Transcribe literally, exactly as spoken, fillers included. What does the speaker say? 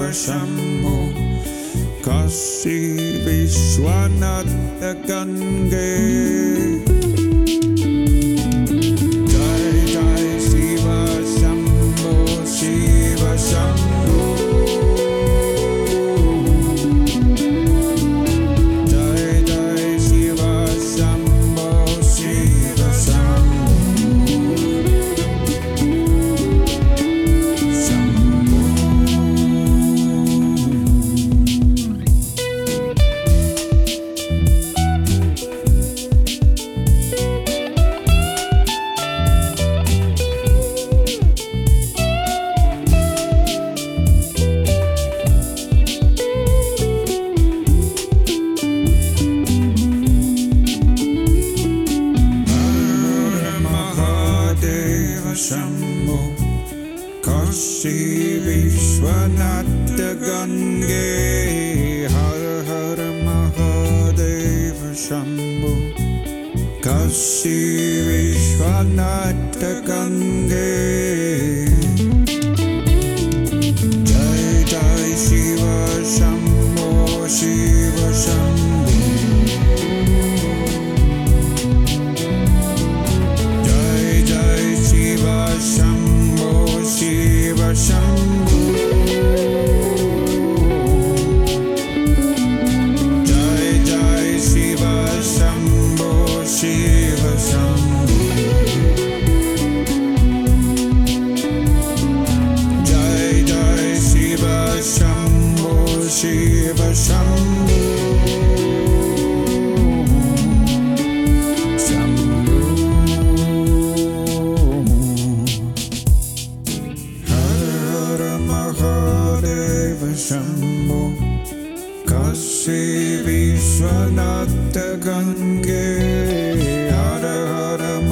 Shambho Kashi Vishwanath Gange Jai Jai Shiva Shambho Shiva Shambho Jai Jai Shiva Shambho Shiva Shambho Shambho Kashi Vishwanath Gange Har Har Mahadeva Shambho Kashi Vishwanath Gange Jai Jai Shiva Shambho Shiva Shambho Shambho Shiva Shambho Jai Jai Shiva Shambho Shiva Shambho Jai Jai Shiva Shambho Shiva Shambho Shambho Kashi Vishwanath Gange Har Har